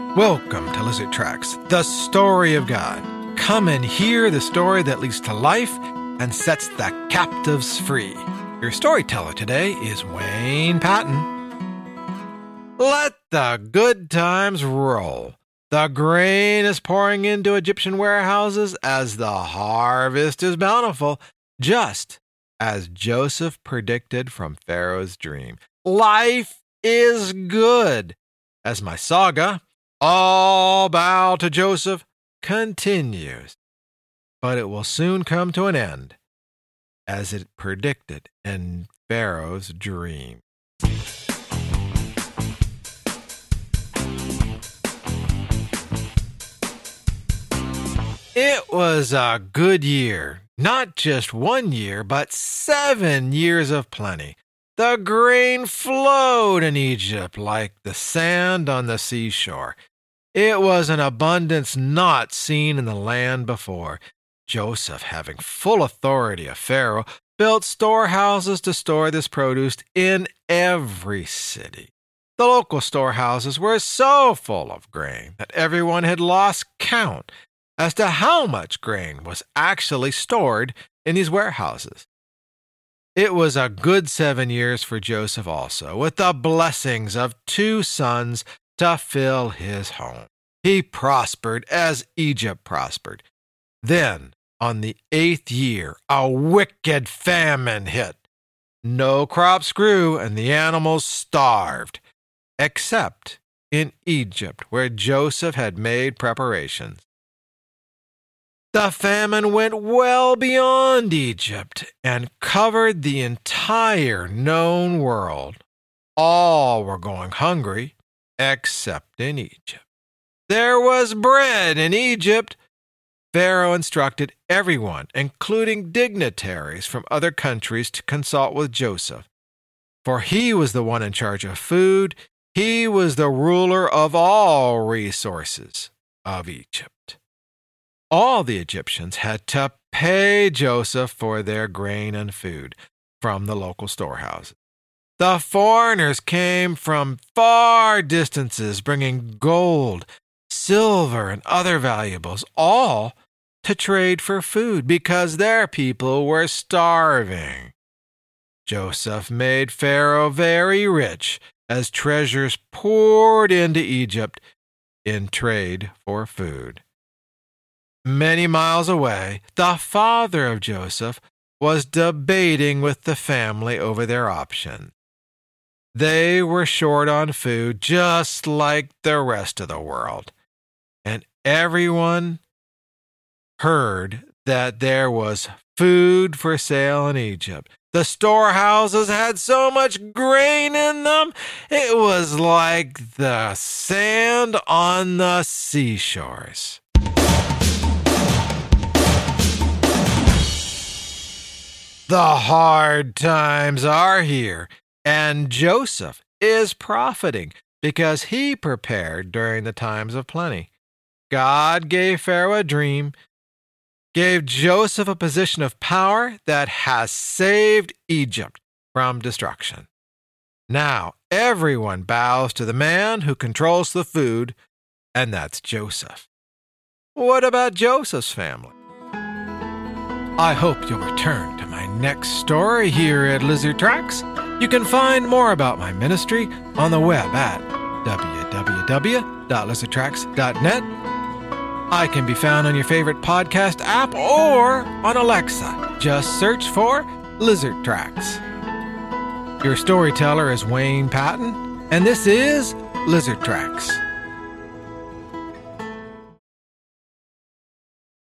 Welcome to Lizard Tracks, the story of God. Come and hear the story that leads to life and sets the captives free. Your storyteller today is Wayne Patton. Let the good times roll. The grain is pouring into Egyptian warehouses as the harvest is bountiful, just as Joseph predicted from Pharaoh's dream. Life is good. As my saga, All Bow to Joseph, continues. But it will soon come to an end, as it predicted in Pharaoh's dream. It was a good year. Not just 1 year, but 7 years of plenty. The grain flowed in Egypt like the sand on the seashore. It was an abundance not seen in the land before. Joseph, having full authority of Pharaoh, built storehouses to store this produce in every city. The local storehouses were so full of grain that everyone had lost count as to how much grain was actually stored in these warehouses. It was a good 7 years for Joseph also, with the blessings of 2 sons to fill his home. He prospered as Egypt prospered. Then, on the 8th year, a wicked famine hit. No crops grew and the animals starved, except in Egypt, where Joseph had made preparations. The famine went well beyond Egypt and covered the entire known world. All were going hungry, except in Egypt. There was bread in Egypt. Pharaoh instructed everyone, including dignitaries from other countries, to consult with Joseph. For he was the one in charge of food. He was the ruler of all resources of Egypt. All the Egyptians had to pay Joseph for their grain and food from the local storehouses. The foreigners came from far distances, bringing gold, silver, and other valuables, all to trade for food because their people were starving. Joseph made Pharaoh very rich as treasures poured into Egypt in trade for food. Many miles away, the father of Joseph was debating with the family over their options. They were short on food just like the rest of the world, and everyone heard that there was food for sale in Egypt. The storehouses had so much grain in them, it was like the sand on the seashores. The hard times are here, and Joseph is profiting because he prepared during the times of plenty. God gave Pharaoh a dream, gave Joseph a position of power that has saved Egypt from destruction. Now everyone bows to the man who controls the food, and that's Joseph. What about Joseph's family? I hope you'll return to my next story here at Lizard Tracks. You can find more about my ministry on the web at www.lizardtracks.net. I can be found on your favorite podcast app or on Alexa. Just search for Lizard Tracks. Your storyteller is Wayne Patton, and this is Lizard Tracks.